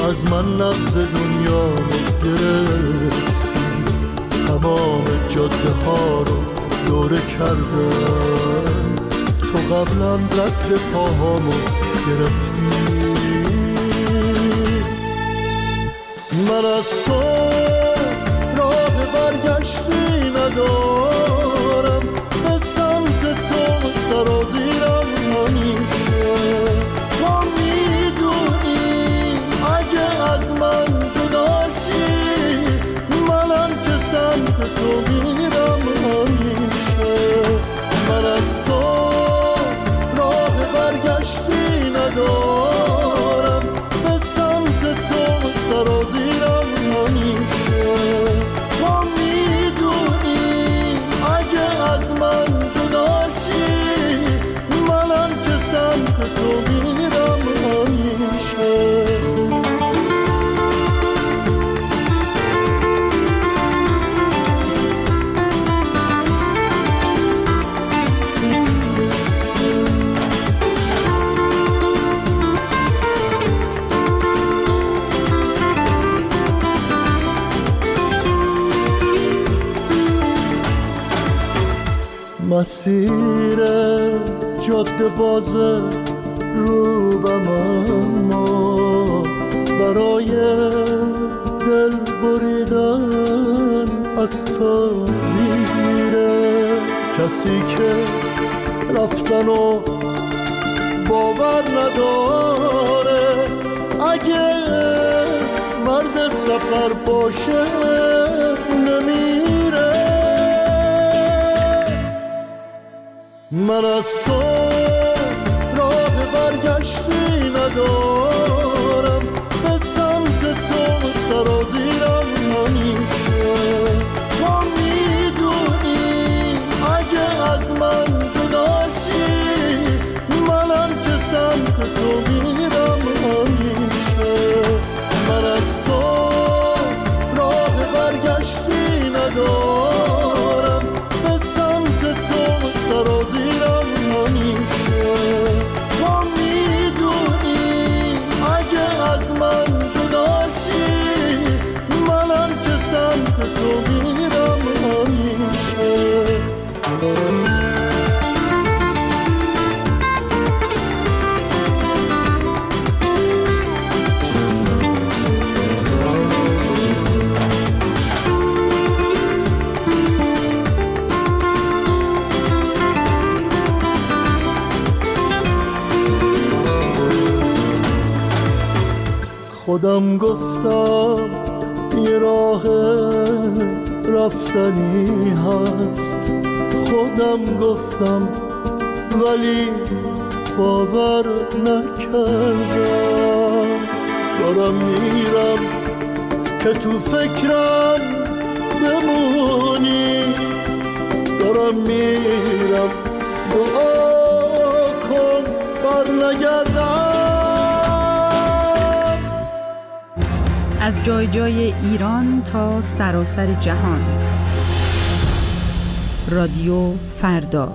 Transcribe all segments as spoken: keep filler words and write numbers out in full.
از من نبض دنیا رو گرفتی، تمام جاده ها رو دوره کردم، تو قبلا رد پاهامو گرفتی. من از تو راه برگشتی ندارم، به سمت تو سرازیرم همیشه. تو میدونی اگه از من جداشی، منم که سمت تو میرم همیشه. من از تو راه برگشتی ندارم، به سمت تو سرازیرم همیشه. تو میدونی اگه از من جداشی، منم که سمت تو میرم همیشه. مسیر جاده بازه روبم، اما برای دل بریدن از تو میره. کسی که رفتن و باور نداره، اگه مرد سفر باشه نمیره. من از تو راه برگشتی ندارم، به سمت تو سرازیرم همیشه. تو میدونی اگه از من جداشی، منم که سمت تو میرم همیشه. من از تو راه برگشتی ندارم، به سمت تو سرازیرم همیشه. تو میدونی اگه از من جداشی، منم که سمت تو میرم همیشه. خودم گفتم یه راه رفتنی هست، خودم گفتم ولی باور نکردم. دارم میرم که تو فکرم بمونی، دارم میرم دعا کن بر نگردم. از جای جای ایران تا سراسر جهان، رادیو فردا.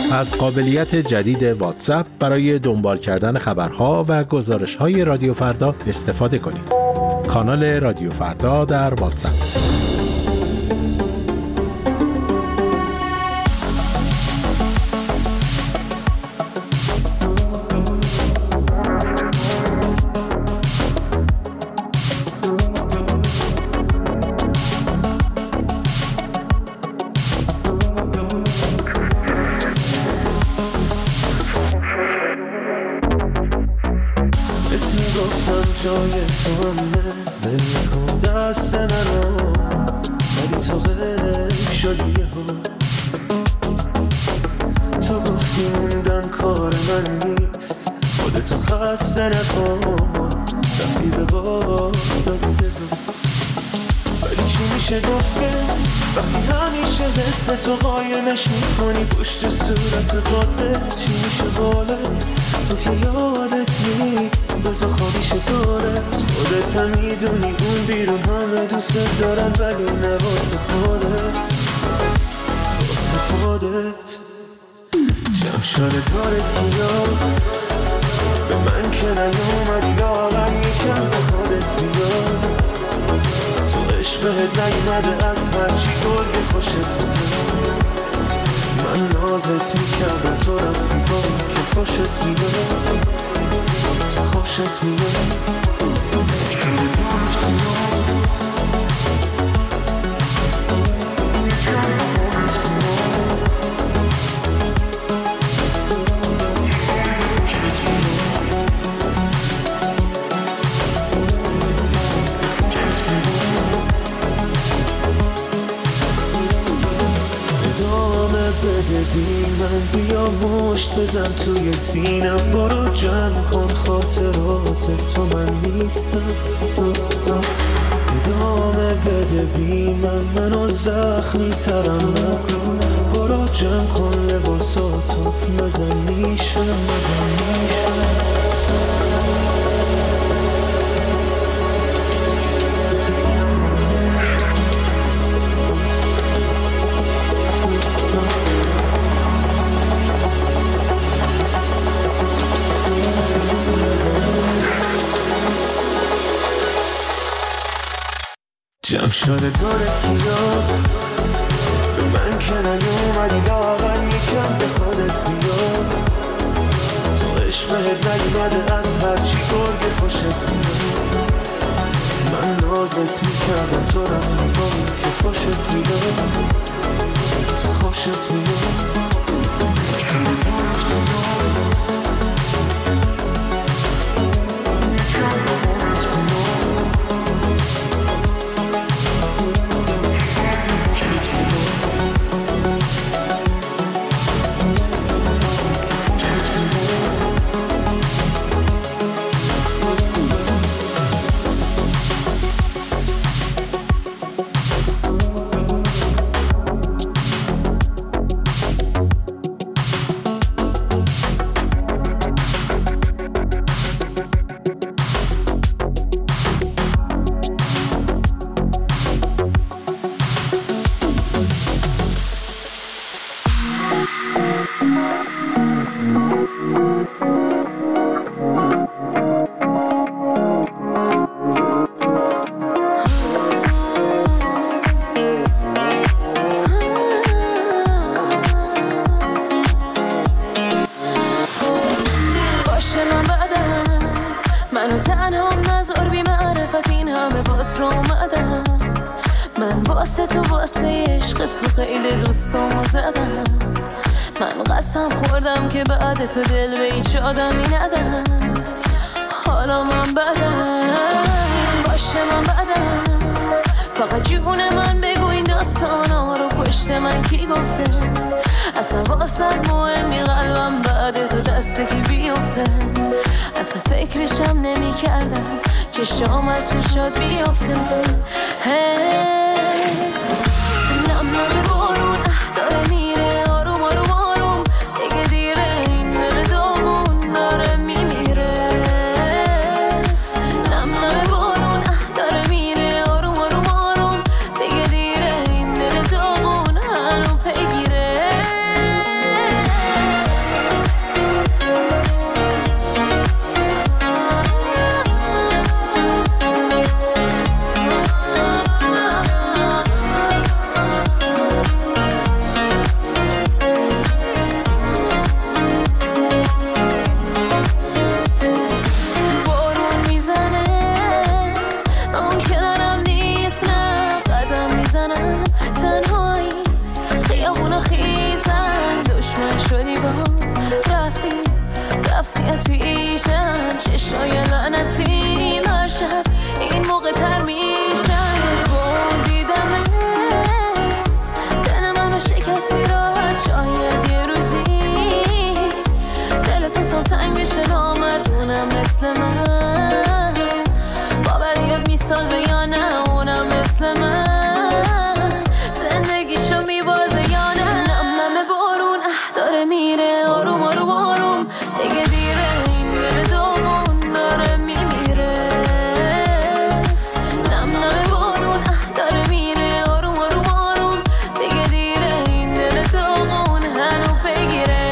از قابلیت جدید واتساپ برای دنبال کردن خبرها و گزارش‌های رادیو فردا استفاده کنید. کانال رادیو فردا در واتساپ. جای تو همه ول کن دست منو، ولی تو غیب شدی ها. تو گفتی موندن کار من نیست، خودتو خسته نکن، رفتی به باد دادی دلو. ولی چی میشه گفتت وقتی همیشه حس تو قایمش میکنی پشت صورت خودت؟ چی میشه قولت تو که یادت نی بزا خوابیش دارت؟ خودت هم میدونی اون بیرون همه دوست دارن، ولی نه واسه خودت، واسه خودت. جمع شده دارت کیا به من که نیومدی لاغم یکم به خودت بیا. تو عشق بهت نگمده از هرچی گرگ خوشت میاد. من نازت میکردم تو رفتی با که خوشت میاد، تو خوشت میاد. بده بی من بیا مشت بزن توی سینم، برو جمع کن خاطرات تو من نیستم. ادامه بده بی من منو زخمی ترم نکن، برو جمع کن لباساتو مزن میشم مزن میشم. جمع شده دارت کیا به من که نیومدی لاغر یکم به خودت بیا. تو عشق بهت نگمده از هرچی گرگ خوشت میاد. من نازت میکردم تو رفتی با که خوشت میاد، تو خوشت میاد. منو تنها نذار بی معرفت این همه بات رو اومدم. من واسه تو واسه عشق تو خیلی دوستامو زدم. من قسم خوردم که بعد تو دل به هیچ آدمی ندم. حالا من بدم باشه من بدم، فقط جون من بگو این داستانا رو پشت من کی گفته؟ اصلا واسه مهمی قلبم بعد تو دست کی بیفته؟ اصلا فکرشم نمی کردم چشام از چشات بیفته. هی نم نم بارون داره میره آروم آروم آروم، دیگه دیره این دل دامون داره میمیره. نم نم بارون داره میره آروم آروم آروم، دیگه دیره این دل دامون هنو پیگیره. رفتی رفتی از پیشم، چشای لعنتی هر شب این موقع تر میشن. بودیدمت دل منو شکستی راحت، شاید یه روزی دلت اصلا تنگ بشه نامردونم مثل من. باوریت میسازه یا نه اونم مثل من، زندگیشو میبازه یا نه. نم نم بارون اه داره میره آروم آروم آروم، دیگه دیره این دل دومون داره میمیره. نم نم بارون اه داره میره آروم آروم آروم، دیگه دیره این دل دومون هنو بگیره.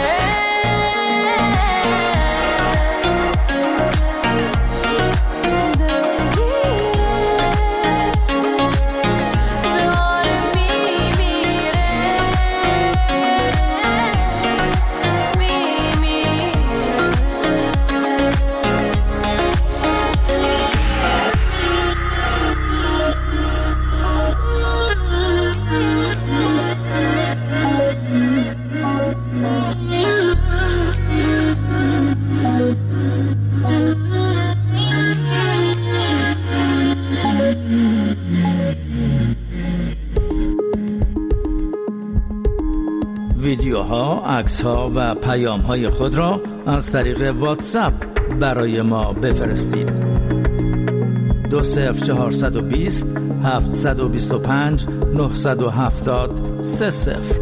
ویدیوها، عکس‌ها و پیام‌های خود را از طریق واتساپ برای ما بفرستید. دو صفر چهارصد و بیست هفتصد و بیست و پنج نهصد و هفتاد سه صفر.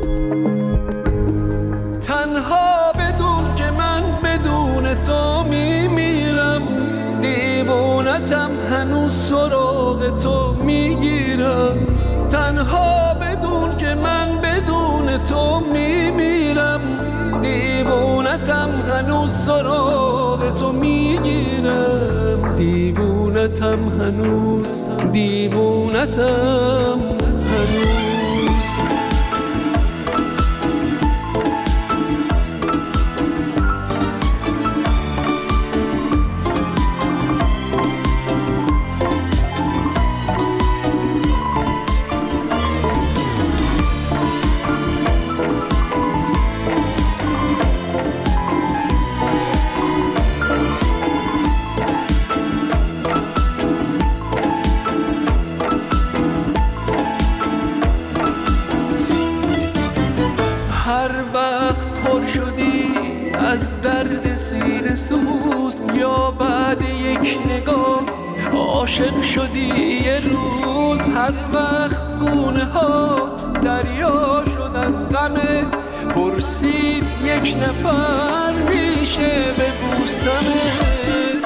تنها بدون که من بدون تو میمیرم، دیوونتم هنوز سراغ تو میگیرم. تنها بدون که من بدون تو میمیرم، دیوونتم هنوز سراغ تو میگیرم. دیوونتم هنوز دیوونتم هنوز. هر وقت پر شدی از درد سینه سوز، یا بعد یک نگاه عاشق شدی یه روز. هر وقت گونه هات دریا شد از غمت، پرسید یک نفر میشه ببوسمت.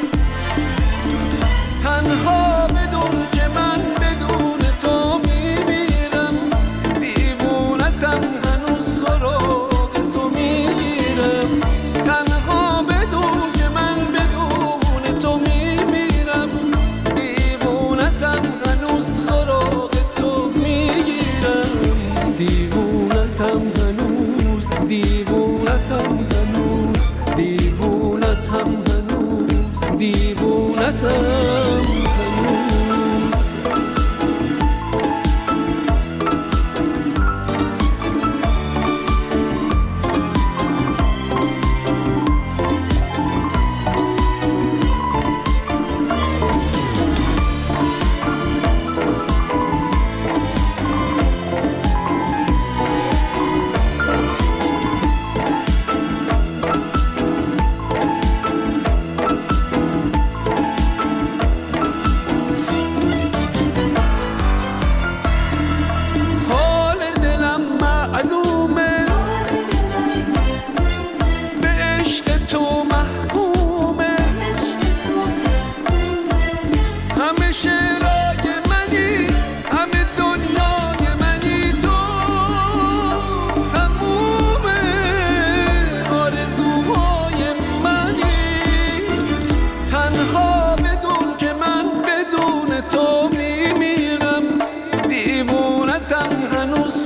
تنها بدون که من بدون تو میمیرم، دیوونتم هنوز سراغ تو میگیرم. تنها بدون که من بدون تو میمیرم، دیوونتم هنوز سراغ تو میگیرم. دیوونتم هنوز دیوونتم هنوز دیوونتم هنوز دیوونتم هنوز.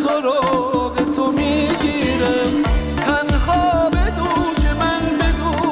سراغ تو میگیرم. تنها بدون که من بدون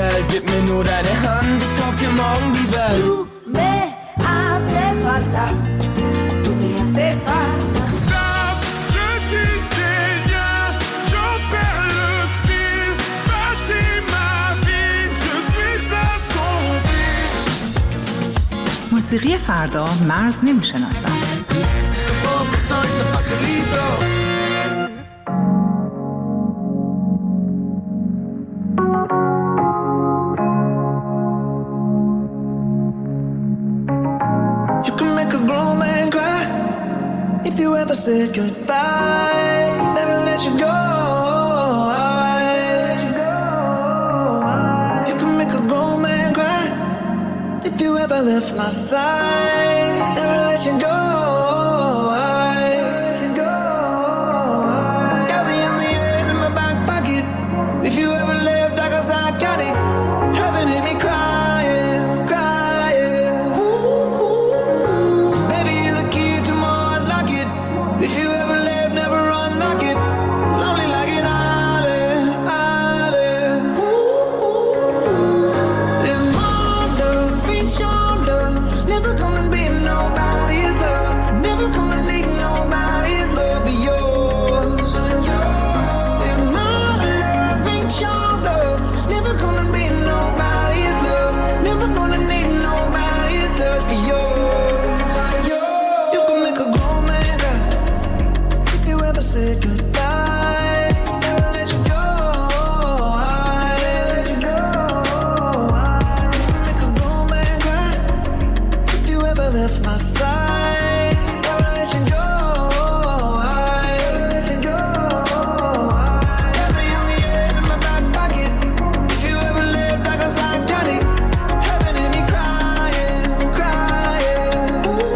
väl. Gib mir nur deine Hand, ich kauf dir morgen die Welt. Du me hace falta, tu me hace falta. Stop, je dis des liens, j'en perds le fil. Bâtis ma vie, je suis à son beat. موسیقی فردا مرز نمیشناسد. Never said goodbye, never let you go. You can make a grown man cry if you ever left my side, never let you go. Got the only air in my back pocket. If you ever left, I guess I got it. Heaven hit me crying, crying. Ooh, baby, you're the key to my heart, lock it. If you ever left, never unlock it. Lonely like an island, island. Ooh, if my love ain't your love, it's never gonna be nobody's love. Never gonna need nobody's love but yours. If my love ain't your love, it's never gonna be nobody's love. Never gonna need nobody's touch but yours. You can make a grown man cry. Never said goodbye, never let you go. You can make a grown man cry if you ever left my side, never let you go. Got the only air in my back pocket. If you ever left, I guess I got it. Heaven hit me crying, crying.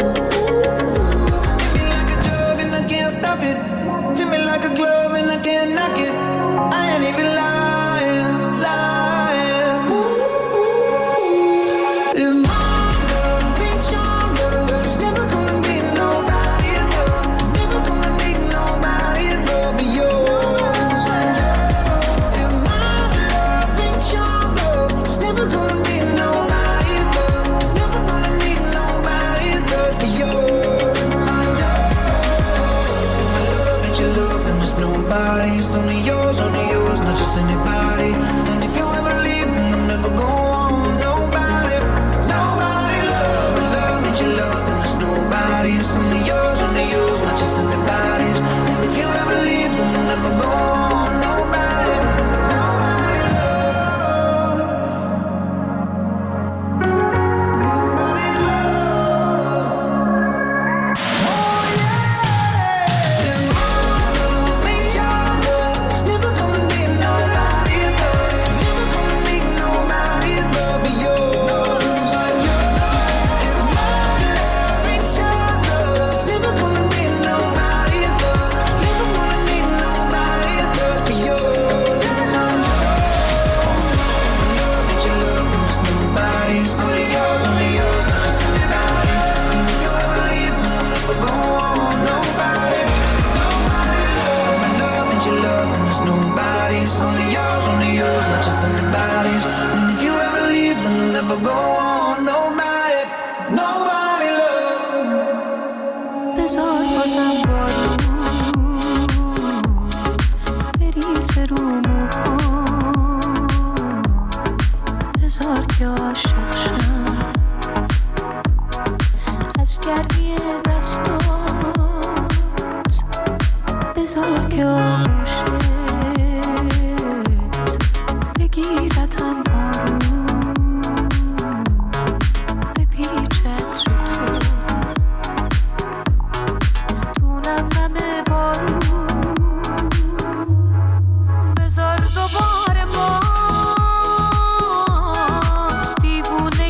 Hit me like a drug and I can't stop it. Fit me like a glove and I can't knock it. I ain't even lying, lying. Ooh, if my love ain't your love, it's never gonna be nobody's love. Never gonna need nobody's love but yours. If my love ain't your love, it's never gonna be nobody's love. Never gonna need nobody's love but yours. Your love, then there's nobody. It's only yours, only yours, not just anybody. And if you ever leave, then I'll never go on. Nobody, nobody love. But love, ain't your love, then there's nobody. It's only yours, only yours, not just anybody's. And if you ever leave, then I'll never go on. Nobody, nobody love. Nobody love. Oh yeah. And it's never gonna be nobody's love. Never gonna need nobody's love but yours. If my love ain't your love, it's never gonna be nobody's love. Never gonna need nobody's love but yours. My love ain't your love, then there's nobody. It's only yours, only yours, not just anybody. And if you ever leave, then I'll never go on. Nobody, nobody love. My love ain't your love, then there's nobody. It's only yours, only yours, not just anybody's. And if you ever leave, then I'll never go on. Nobody, nobody love. بذار بازم بارون بریزه رو موهام، بذار که عاشق شم از گرمی دستات، بذار که آغوشت بگیرتم بارون بپیچت رو تو دونم نمه بارون، بذار دوباره باز دیوونه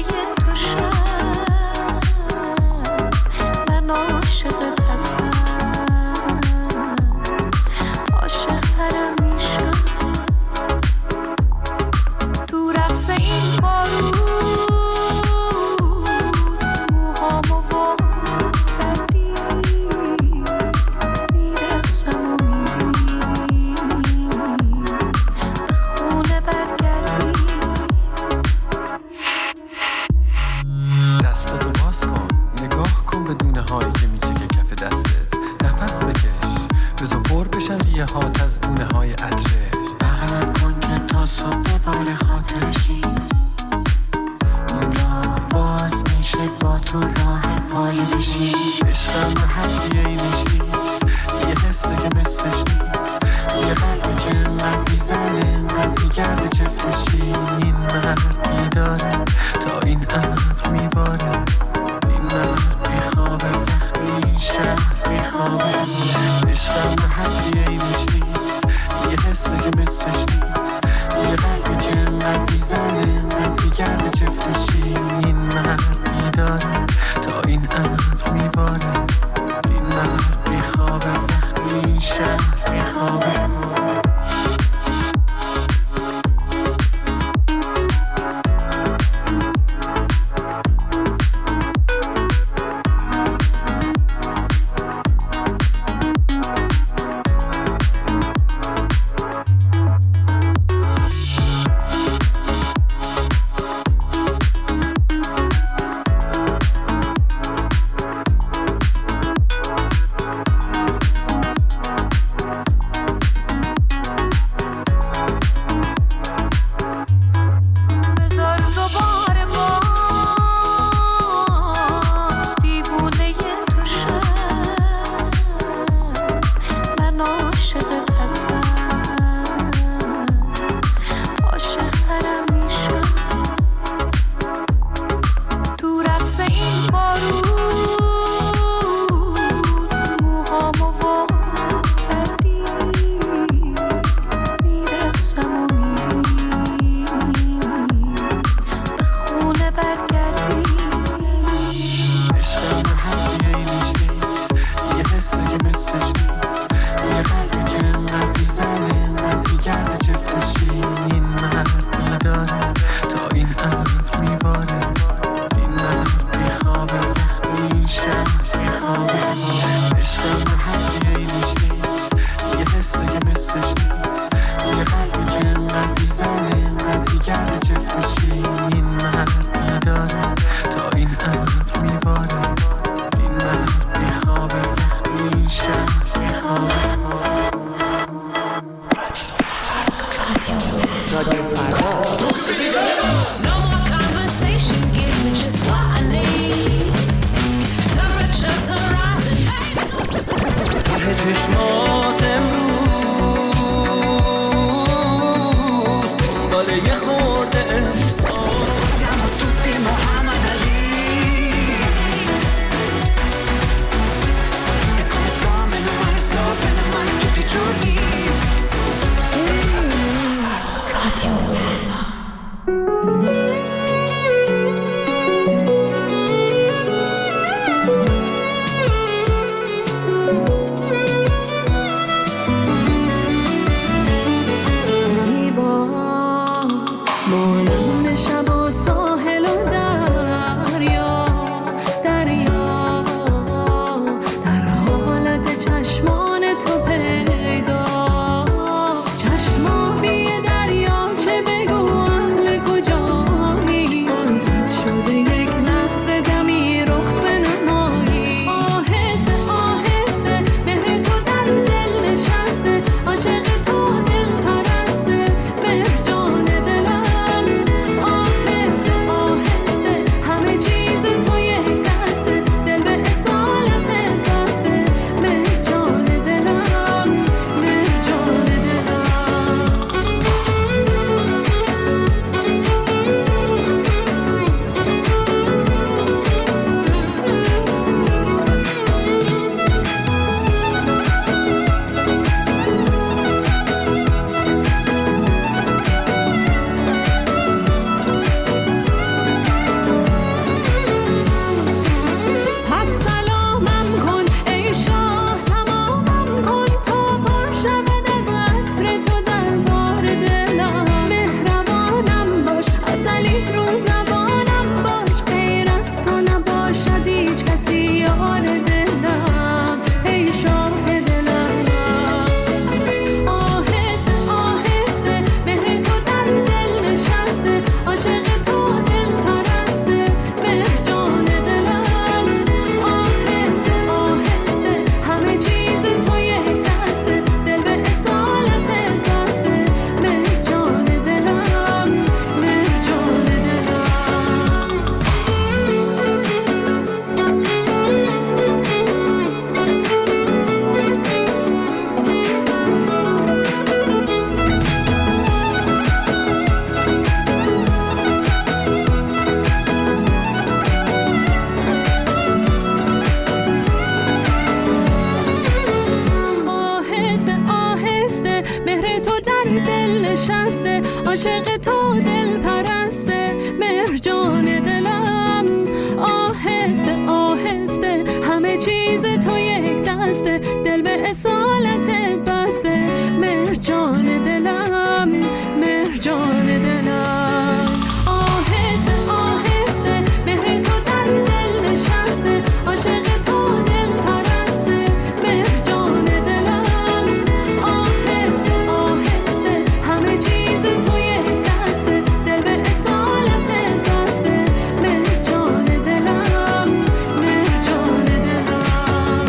عاشق تو دل پرسته مرجان دلم، آهسته آهسته همه چیز تو یک دسته، دل به اصالت بسته مرجان دلم، مرجان دلم، آهسته آهسته مهر تو در دل نشسته، عاشق تو دل پرسته مرجان دلم، آهسته آهسته همه چیز تو یک دسته، دل به اصالت بسته مرجان دلم، مرجان دلم.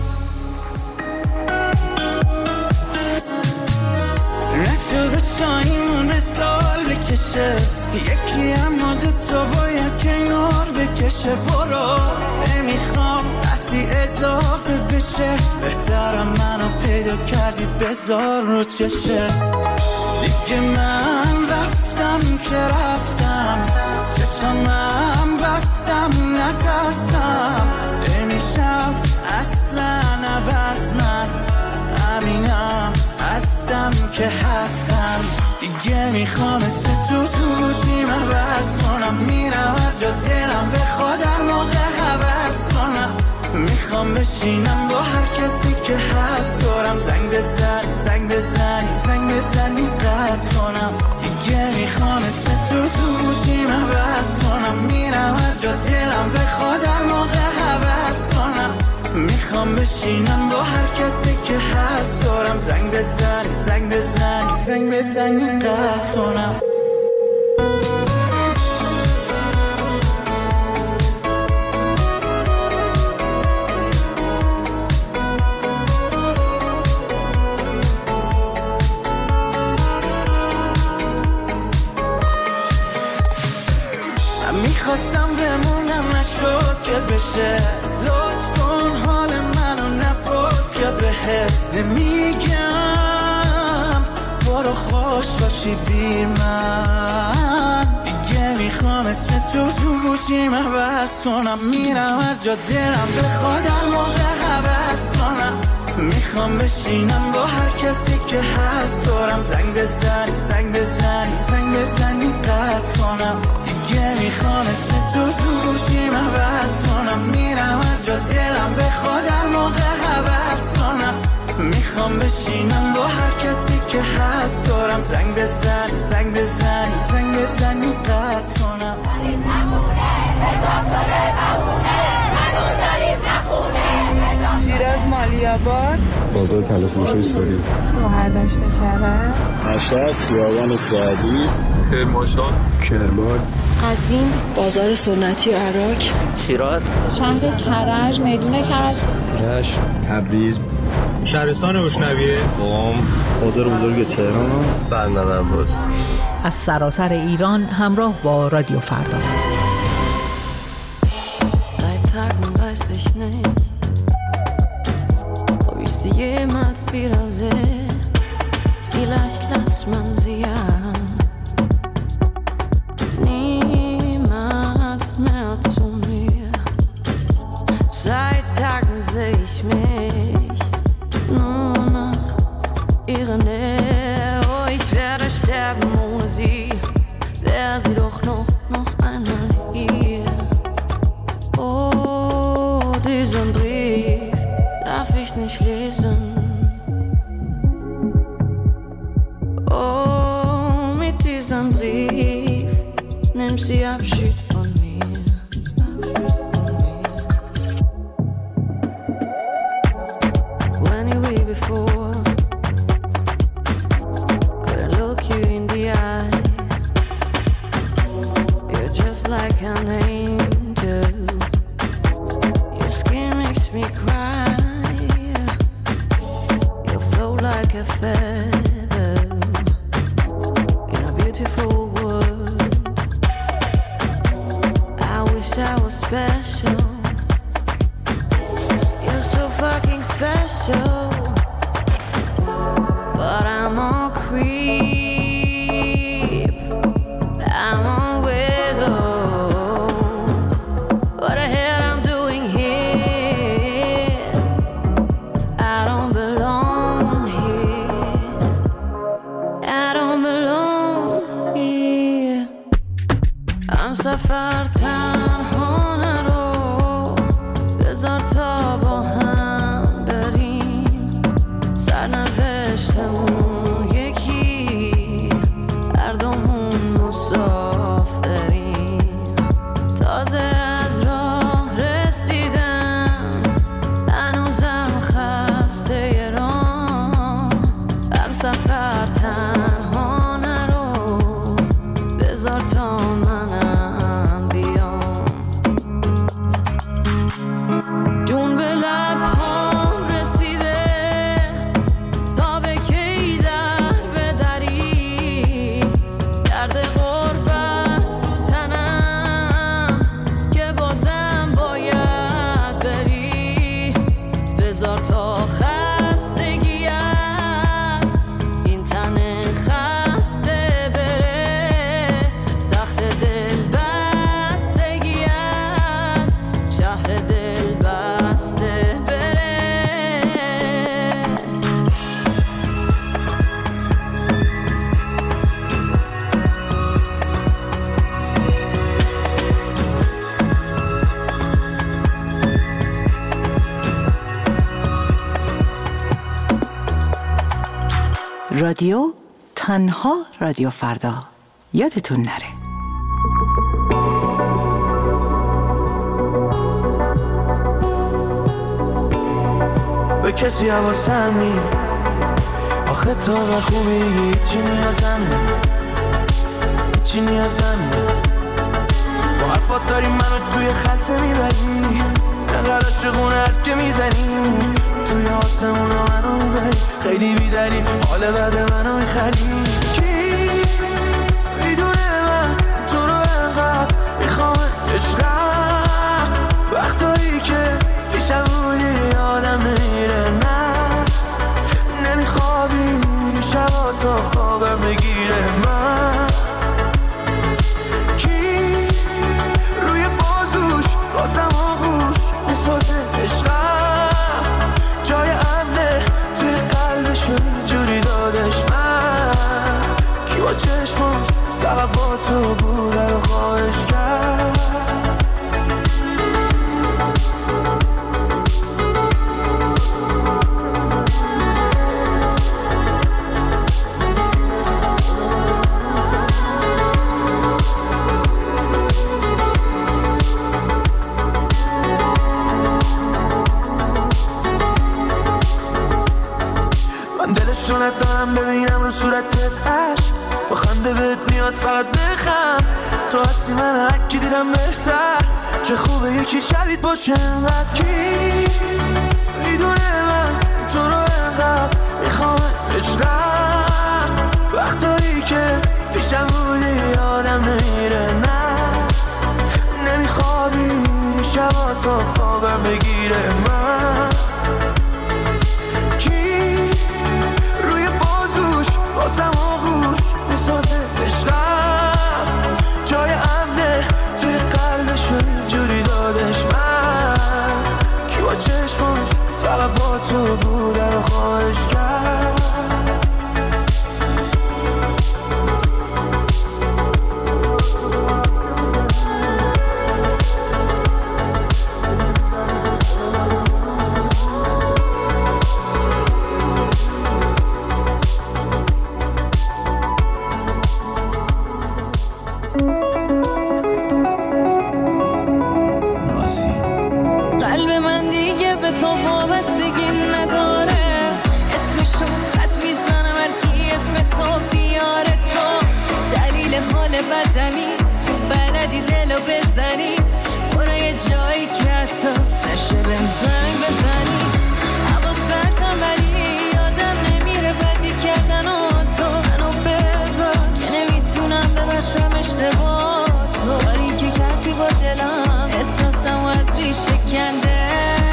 نشده شاهیمون به سال بکشه، یکی اما دو تا باید کنار بکشه، برو نمیخوام دستی اضافه بشه، بهترم منو پیدا کردی بذار رو چشت، دیگه من رفتم که رفتم، چشمم بستم نترسم، نمیشم اصلا عوض، من همینم هستم که هستم، دیگه میخوام اسم تو تو گوشیم عوض کنم، میرم هر جا دلم بخواد هر موقع حوض کنم، میخوام بشینم با هر کسی که هست دورم، زنگ بزنی زنگ بزنی زنگ بزنی قطع کنم، دیگه میخوام اسم تو تو گوشیم عوض کنم، میرم هر جا دلم بخواد هر موقع حوض کنم، میخوام بشینم با هر کسی که هست دورم، زنگ بزنی زنگ بزنی زنگ بزنی قطع کنم. میخواستم بمونم نشد که بشه، لطف کن حال منو نپرس که بهت نمیگم، برو خوش باشی بی من، دیگه میخوام اسم تو تو گوشیم عوض کنم، میرم هر جا دلم بخواد هر موقع حوض کنم، میخوام بشینم با هر کسی که هست دورم، زنگ بزنی زنگ بزنی زنگ بزنی قطع کنم، دیگه میخوام اسم تو تو گوشیم عوض کنم، میرم هر جا دلم بخواد هر موقع حوض کنم، میخوام بشینم با هر کسی که هست دورم، زنگ بزنی زنگ بزنی زنگ بزنی قطع کنم. شیراز مالیاباد، بازار تلفروشی سوری، مهردشت کرم، مشهد خیابان سعدی، کرمانشاه، کرمان، قزوین، بازار سنتی و عراق، شیراز، شهر کرج، میدون کرج، رشت، تبریز، شهرستان بوشنویه، قم، بازار بزرگ تهران، بندر عباس. از سراسر ایران همراه با رادیو فردا. Jemals wiedersehe, vielleicht lässt man sie an, niemals mehr zu mir. Seit Tagen seh ich mich nur nach ihrer Nähe. Oh, ich werde sterben ohne sie, wär sie doch noch, noch einmal hier. Oh, diesen Brief darf ich nicht lesen. Oh, mit diesem Brief nimmt sie Abschied von mir. When you were before, couldn't look you in the eye. You're just like an angel. Your skin makes me cry. Like a feather in a beautiful world. I wish I was special. You're so fucking special. But I'm all creep. I'm all widow. What the hell I'm doing here? I don't belong. I don't belong. سفر تنها نرو، بذار تا با هم بریم، سرنوشتمون یکی، هر دومون مسافریم. تازه از راه رسیدم، هنوزم خسته راه، هم سفر تنها نرو، بذار تا منم بیام. جون به لبهام رسیده، تا به کی در بدری، درد غربت رو تنم که بازم باید بری. بذار تا خستگی است این تن خسته بره، سخت دل بستگی است شهر دل بسته بره. رادیو تنها رادیو فردا، یادتون نره. به کسی حواسم نی، آخه تا و خوبی هیچی نیازم نی، هیچی نیازم نی. با حرفات داری منو توی خلصه میبری، نقل عاشقونه حرف که میزنی، توی آسمونا منو میبری، خیلی بیدلی حال بعد منو میخری. کی میدونه من تو رو انقدر میخوام عشقم، وقتایی که دیشب بودی آدم نمیره، نه نمیخوابی شبا تا خوابم بگیره. من کی روی بازوش بازم آغوش میسازه عشقم، جای امنه توی قلبشو جوری دادش. من کی با چشماش فقط با تو بوده رو خواهش کرد. من دلشو ندارم ببینم رو صورتت عشق، با خنده بهت میاد فقط بخم، تو هستی من هرکی دیدم بهتر، چه خوبه یکی شبیت باشه انقدر. کی میدونه من تو رو انقدر میخوامت عشقم، وقتایی که دیشب بودی آدم نمیره، نه نمیخوابی شبا تا خوابم بگیره. من بازم آغوش میسازه عشقم، جای امنه توی قلبشو جوری دادش. من کی با چشماش فقط با تو بوده رو خواهش کرد. قلب من دیگه به تو وابستگی نداره، اسمشو خط میزنم هرکی اسم تو بیاره، تو دلیل حال بدمی، خوب بلدی دلو بزنی، برو یه جایی که حتی نشه بهم زنگ بزنی. حواس برتم ولی یادم نمیره بدی کردن و تو منو ببخش، که نمیتونم ببخشم اشتباه تو، کاری که کردی با دلم احساسم و از ریشه کنده.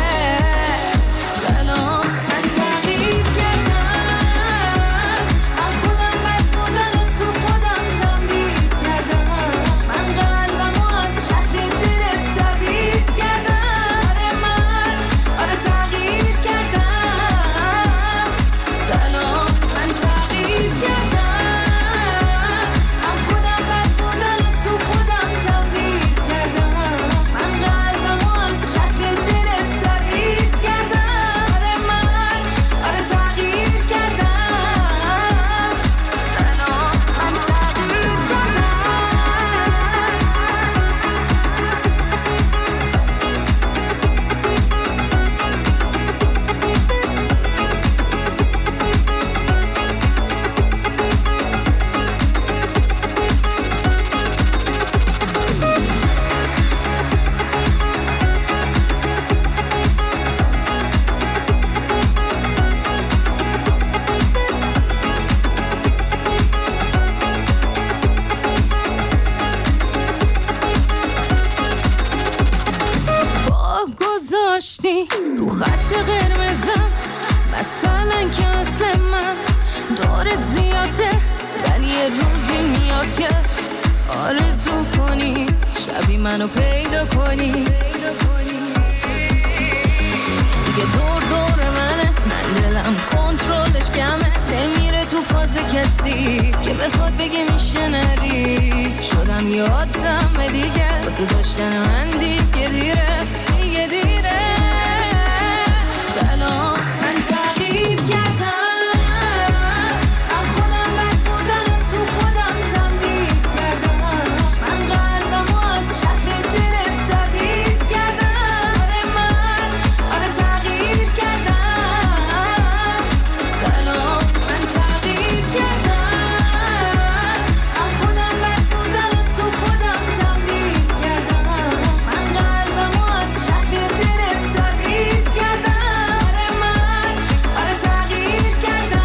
سلام من تغییر کردم، من خودم بد بودن و تو خودم تمدید کردم، من قلبم و از شهر دلت تبعید کردم. آره من آره تغییر کردم. سلام من تغییر کردم، من خودم بد بودن و تو خودم تمدید گذاشتی رو خط قرمزم، مثلا که اصل من دارت زیاده، ولی یه روزی میاد که آرزو کنی شبی منو پیدا کنی. دیگه دور دور منه، من دلم کنترلش کمه، نمیره تو فاز کسی که بخواد بگه میشه نری. شدم یه آدم دیگه واسه داشتن من دیگه دیره، دیگه دیره. سلام، من تغییر کردم، من خودم بد بودن و تو خودم تمدید کردم. من قلبم از شهر دلت تبعید کردم. آره من، آره تغییر کردم. سلام، من تغییر کردم، من خودم بد بودن و تو خودم تمدید کردم. من قلبم از شهر دلت تبعید کردم. آره من، آره تغییر کردم.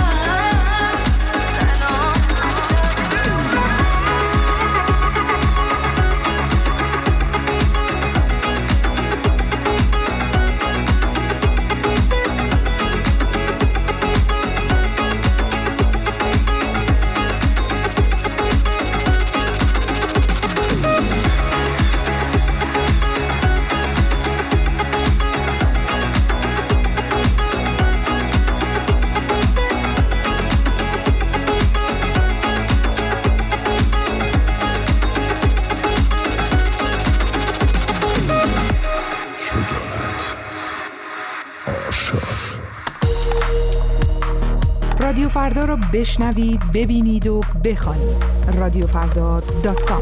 رادیو فردا رو بشنوید، ببینید و بخوانید. رادیو فردا دات کام.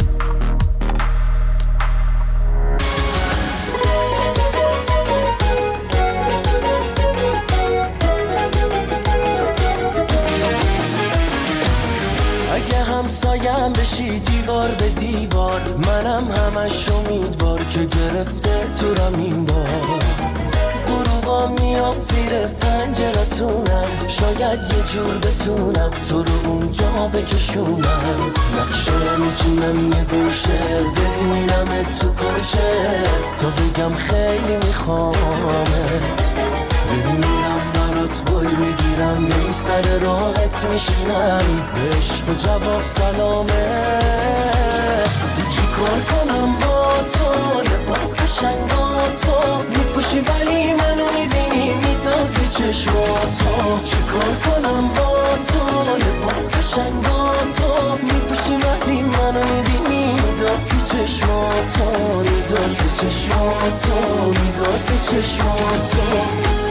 اگه همسایم بشی دیوار به دیوار، منم همش امیدوار که گرفته تو رم این بار. غروبا میام زیر پنجرتونم، شاید یه جور بتونم تو رو اونجا بکشونم. نقشه میچینم یه گوشه، ببینم تو کشه، تا بگم خیلی میخوامت. ببینم برات گل میگیرم، بی سر راحت میشینم، به عشق و جواب سلامه. چی کار کنم با تو، لباس قشنگاتو میپوشی ولی منو میبینی میدازی چشماتو. چی کار کنم با تو، لباس قشنگاتو میپوشی ولی منو میبینی میدازی چشماتو، میدازی چشماتو، میدازی چشماتو.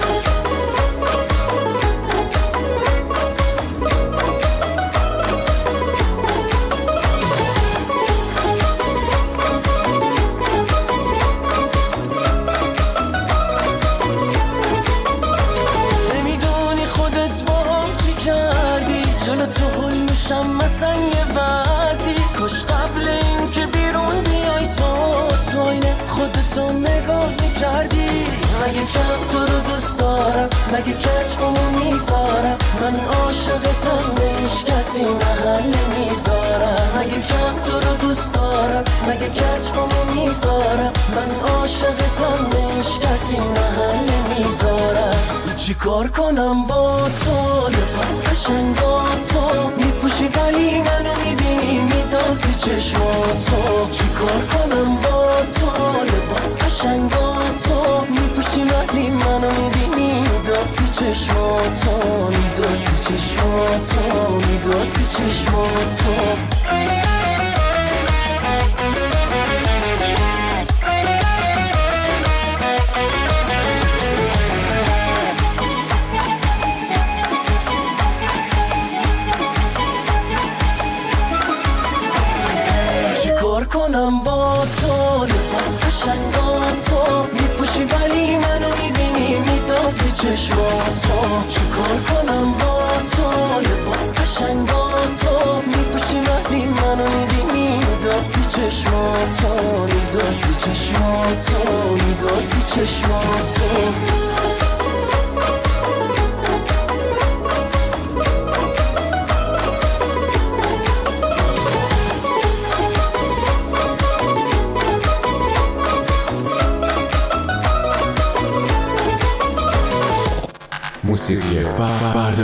مثلا یه وضعی کش قبل این که بیرون بیای تو تو اینه خودتو نگاه میکردی. مگه کم تو رو دوست دارم، مگه کچ بامو میذارم، من عاشقتم به هیچ کسی محل میذارم. مگه کم تو رو دوست دارم، مگه کچ بامو میذارم، من عاشقتم به هیچ کسی محل میذارم. چی کار کنم با تو، لباس قشنگاتو میپوشی ولی منو میبینی میدازی چشماتو. چی کار کنم با تو، لباس قشنگاتو میپوشی ولی منو میبینی میدازی چشماتو، میدازی چشماتو، میدازی چشماتو. کنم با تو، لباس قشنگاتو میپوشی ولی منو میبینی میدازی چشماتو. چی کار کنم با تو، لباس قشنگاتو میپوشی ولی منو میبینی میدازی چشماتو، میدازی چشماتو، میدازی چشماتو. موسیقی فردا.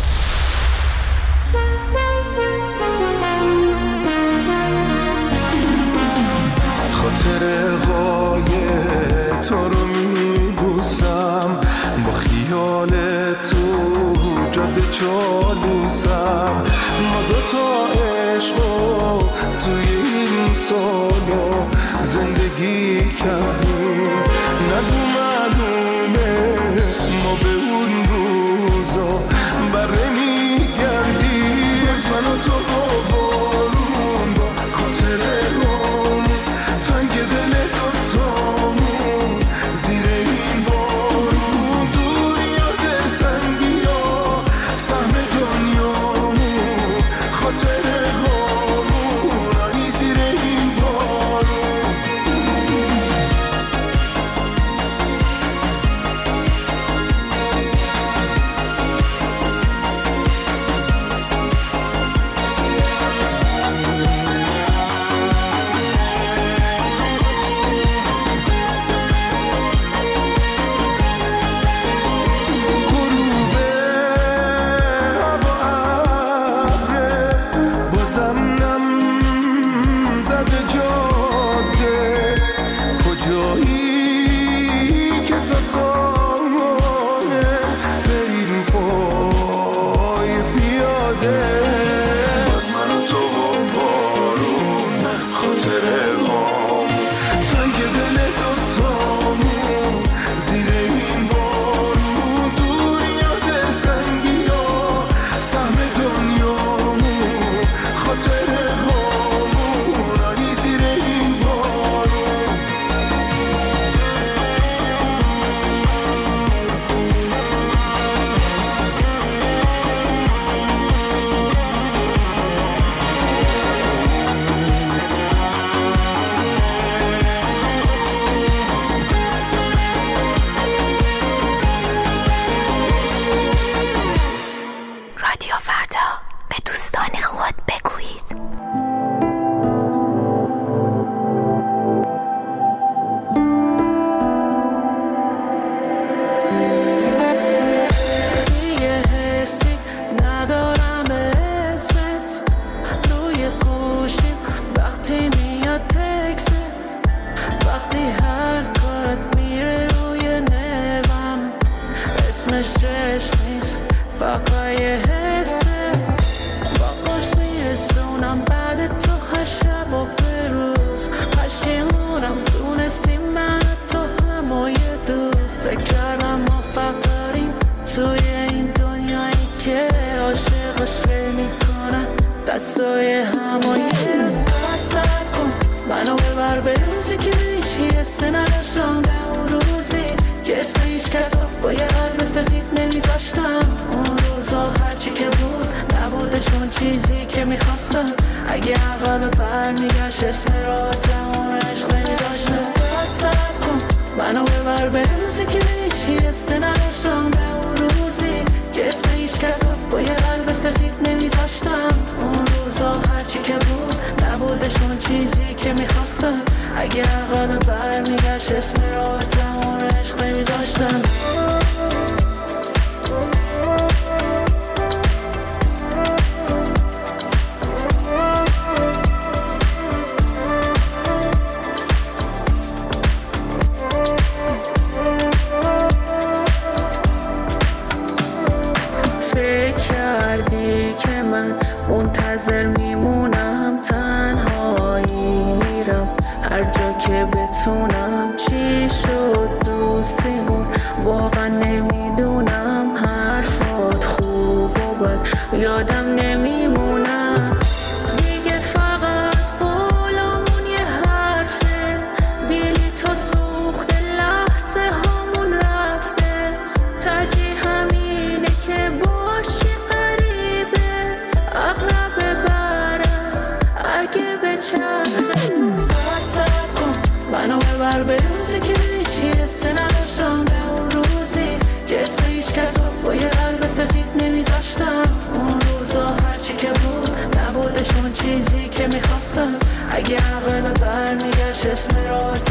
خاطره های تو رو میبوسم، با خیال تو جاده چالوسم. ما دوتا عشقو توی این سالو زندگی کردیم، نگو معلومه ما به اون روزا بره میگردیم. از من و تو بارون با خاطره روم تنگ دل دوتامون، زیر این بارون دنیا دلتنگی ها سهم دنیامون. خاطره هامون آنی زیر این بارون.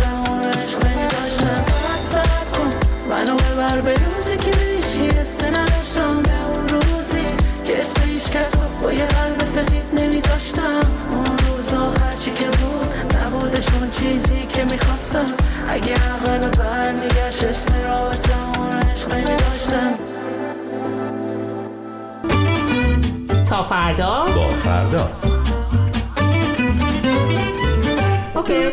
منو ببر به روزی که هیچی حس نداشتم. چیزی که میخواستم. اگه عقل برمیگشت اسم رابطه اون عشق نمیداشتم. تا فردا با فردا. اوکی.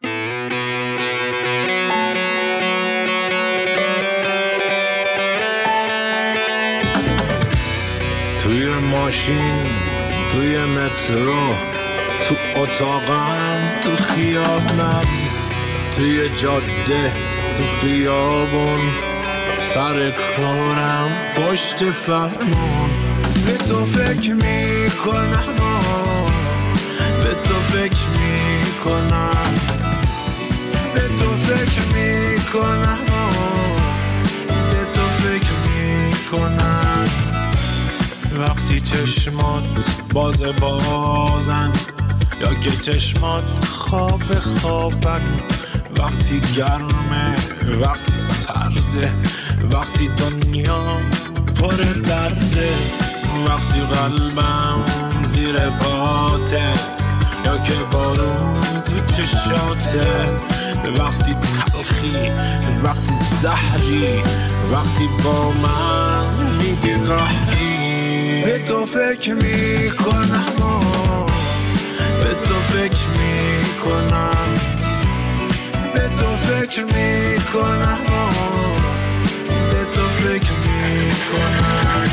توی ماشین، توی مترو، تو اتاقم، تو خیابونم، توی جاده، تو خیابون، سر کارم، پشت فرمون. به تو فکر میکنم، به تو فکر میکنم، به تو فکر میکنم، به تو فکر میکنم. وقتی چشمات باز بازن یا که چشمات خواب خوابن، وقتی گرمه، وقتی سرده، وقتی دنیا پر درده، وقتی قلبم زیر باته یا که بارون تو چشاته، وقتی تلخی، وقتی زهری، وقتی با من میگی قهری. به تو فکر میکنم، به تو فکر میکنم، به تو فکر میکنم، به تو فکر میکنم.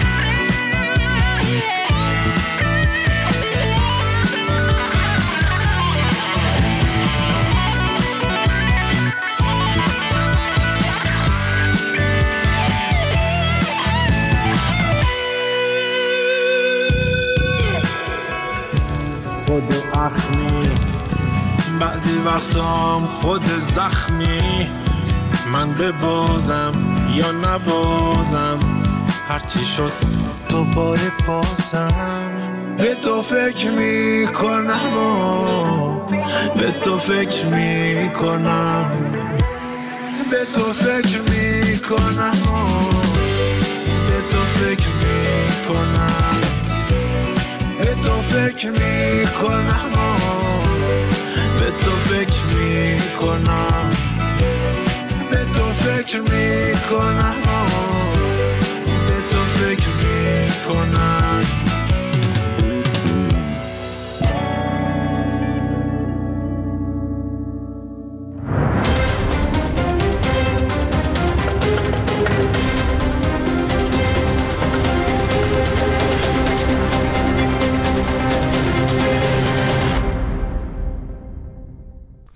خود اخمی، بعضی وقتام خود زخمی، من ببازم یا نبازم، هرچی شد دوباره بازم. به تو فکر میکنم، به تو فکر میکنم، به تو فکر میکنم، به تو فکر میکنم، به تو فکر میکنم.